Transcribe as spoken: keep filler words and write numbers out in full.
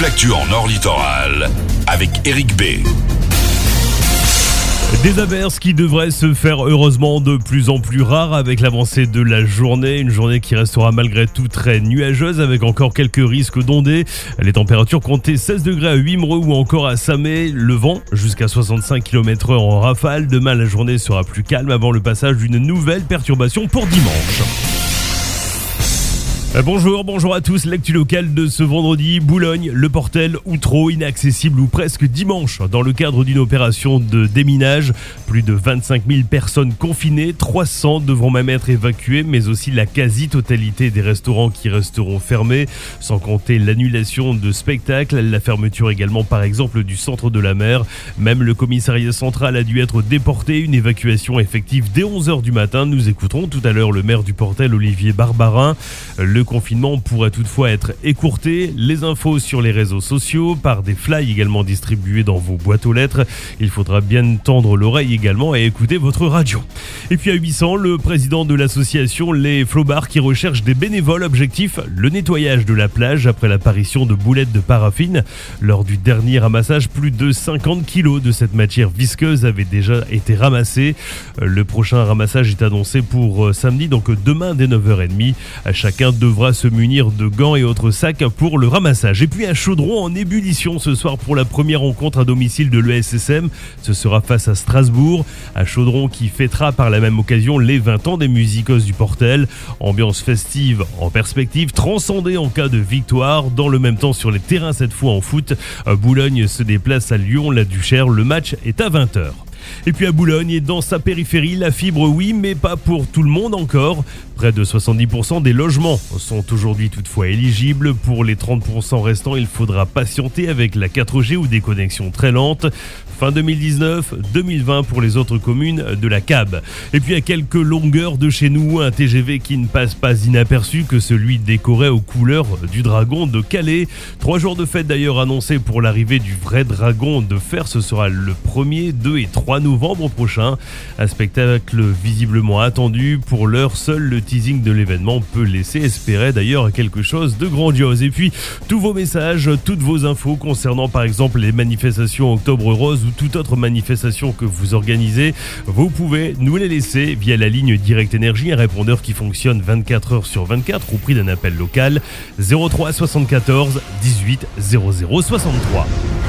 toute l'actu en Nord Littoral avec Eric B. Des averses qui devraient se faire heureusement de plus en plus rares avec l'avancée de la journée. Une journée qui restera malgré tout très nuageuse avec encore quelques risques d'ondées. Les températures comptaient seize degrés à Wimereux ou encore à Samé. Le vent jusqu'à soixante-cinq kilomètres heure en rafale. Demain, la journée sera plus calme avant le passage d'une nouvelle perturbation pour dimanche. Bonjour, bonjour à tous. L'actu locale de ce vendredi, Boulogne, le Portel, Outreau, inaccessible ou presque dimanche. Dans le cadre d'une opération de déminage, plus de vingt-cinq mille personnes confinées, trois cents devront même être évacuées, mais aussi la quasi-totalité des restaurants qui resteront fermés, sans compter l'annulation de spectacles, la fermeture également par exemple du centre de la mer. Même le commissariat central a dû être déporté, une évacuation effective dès onze heures du matin. Nous écouterons tout à l'heure le maire du Portel, Olivier Barbarin. Le Le confinement pourrait toutefois être écourté. Les infos sur les réseaux sociaux, par des flyers également distribués dans vos boîtes aux lettres. Il faudra bien tendre l'oreille également et écouter votre radio. Et puis à huit cents, le président de l'association Les Flobards qui recherche des bénévoles. Objectif, le nettoyage de la plage après l'apparition de boulettes de paraffine. Lors du dernier ramassage, plus de cinquante kilos de cette matière visqueuse avaient déjà été ramassés. Le prochain ramassage est annoncé pour samedi, donc demain dès neuf heures trente. Chacun devra se munir de gants et autres sacs pour le ramassage. Et puis un chaudron en ébullition ce soir pour la première rencontre à domicile de l'E S S M. Ce sera face à Strasbourg. Un chaudron qui fêtera par la même occasion les vingt ans des musicos du Portel. Ambiance festive en perspective, transcendée en cas de victoire. Dans le même temps sur les terrains, cette fois en foot, Boulogne se déplace à Lyon-la-Duchère. Le match est à vingt heures. Et puis à Boulogne et dans sa périphérie, la fibre oui, mais pas pour tout le monde encore. Près de soixante-dix pour cent des logements sont aujourd'hui toutefois éligibles. Pour les trente pour cent restants, il faudra patienter avec la quatre G ou des connexions très lentes. Fin deux mille dix-neuf deux mille vingt pour les autres communes de la C A B. Et puis à quelques longueurs de chez nous, un T G V qui ne passe pas inaperçu que celui décoré aux couleurs du dragon de Calais. Trois jours de fête d'ailleurs annoncés pour l'arrivée du vrai dragon de fer. Ce sera le premier, deux et trois novembre prochain. Un spectacle visiblement attendu. Pour l'heure, seul le teasing de l'événement peut laisser espérer d'ailleurs quelque chose de grandiose. Et puis tous vos messages, toutes vos infos concernant par exemple les manifestations Octobre Rose ou toute autre manifestation que vous organisez, vous pouvez nous les laisser via la ligne Direct Énergie, un répondeur qui fonctionne vingt-quatre heures sur vingt-quatre au prix d'un appel local zéro trois soixante-quatorze dix-huit zéro zéro soixante-trois.